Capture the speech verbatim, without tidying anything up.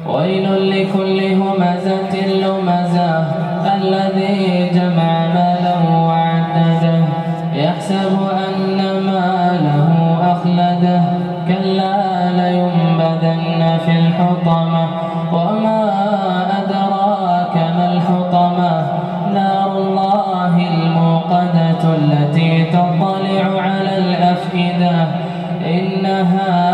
ويل لكل همزة لمزة الذي جمع مالا وعدده يحسب أن ماله أخلده كلا لينبذن في الحطمة وما أدراك ما الحطمة نار الله الموقدة التي تطلع على الأفئدة إنها